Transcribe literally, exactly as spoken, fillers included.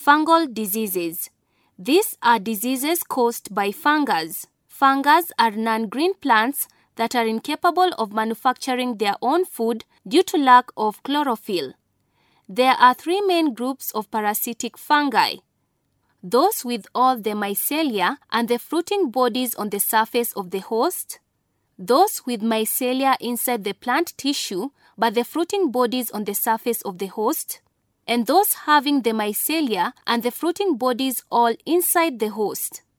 Fungal diseases. These are diseases caused by fungus. Fungus are non-green plants that are incapable of manufacturing their own food due to lack of chlorophyll. There are three main groups of parasitic fungi: those with all the mycelia and the fruiting bodies on the surface of the host, those with mycelia inside the plant tissue but the fruiting bodies on the surface of the host, and those having the mycelia and the fruiting bodies all inside the host.